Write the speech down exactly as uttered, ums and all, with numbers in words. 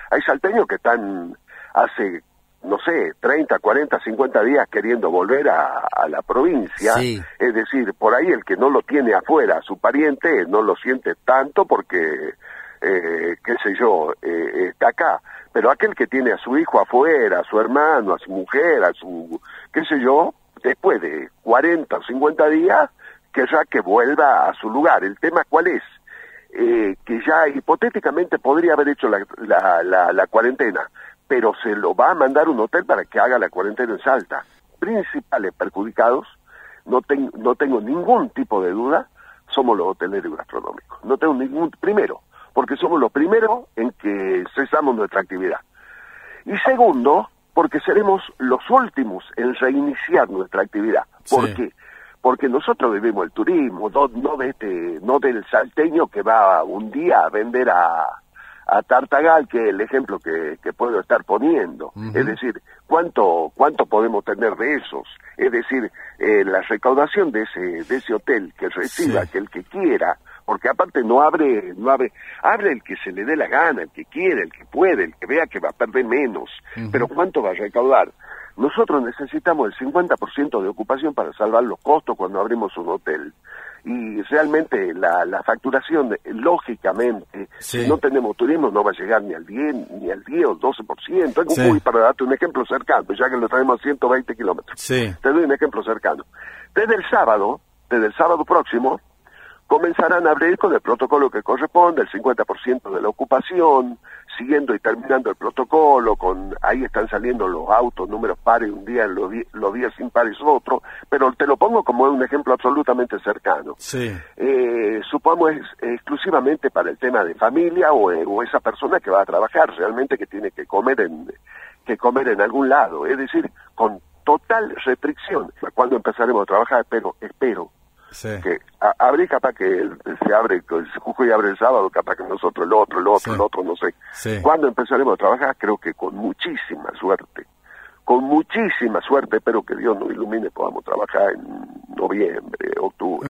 Hay salteños que están hace, no sé, treinta, cuarenta, cincuenta días queriendo volver a, a la provincia. Sí. Es decir, por ahí el que no lo tiene afuera, su pariente, no lo siente tanto porque, eh, qué sé yo, eh, está acá. Pero aquel que tiene a su hijo afuera, a su hermano, a su mujer, a su, qué sé yo, después de cuarenta o cincuenta días, querrá que vuelva a su lugar. ¿El tema cuál es? Eh, que ya hipotéticamente podría haber hecho la, la, la, la cuarentena, pero se lo va a mandar un hotel para que haga la cuarentena en Salta. Principales perjudicados, no, ten, no tengo ningún tipo de duda, somos los hoteleros y gastronómicos. No tengo ningún, primero, porque somos los primeros en que cesamos nuestra actividad. Y segundo, porque seremos los últimos en reiniciar nuestra actividad. ¿Por Sí. qué? Porque nosotros vivimos el turismo, no, no de este, no del salteño que va un día a vender a, a Tartagal, que es el ejemplo que, que puedo estar poniendo. Uh-huh. Es decir, ¿cuánto cuánto podemos tener de esos? Es decir, eh, la recaudación de ese de ese hotel que reciba, sí. que el que quiera, porque aparte no abre, no abre, abre el que se le dé la gana, el que quiere, el que puede, el que vea que va a perder menos, uh-huh. pero ¿cuánto va a recaudar? Nosotros necesitamos el cincuenta por ciento de ocupación para salvar los costos cuando abrimos un hotel. Y realmente la, la facturación, lógicamente, sí. si no tenemos turismo, no va a llegar ni al diez, ni al diez o doce por ciento. Es sí. para darte un ejemplo cercano, ya que lo traemos a ciento veinte kilómetros. Sí. Te doy un ejemplo cercano. Desde el sábado, desde el sábado próximo, comenzarán a abrir con el protocolo que corresponde, el cincuenta por ciento de la ocupación, siguiendo y terminando el protocolo, con ahí están saliendo los autos, números pares un día, los, di los días impares otro, pero te lo pongo como un ejemplo absolutamente cercano. Sí. Eh, supongamos es, exclusivamente para el tema de familia o, eh, o esa persona que va a trabajar, realmente que tiene que comer en, que comer en algún lado, es decir, con total restricción. ¿Cuándo empezaremos a trabajar? Espero, espero. Sí. Que a, abre capaz que el, se abre, el Jujuy abre el sábado, capaz que nosotros el otro, el otro, sí. el otro, no sé. Sí. ¿Cuándo empezaremos a trabajar? Creo que con muchísima suerte, con muchísima suerte, espero que Dios nos ilumine, podamos trabajar en noviembre, octubre.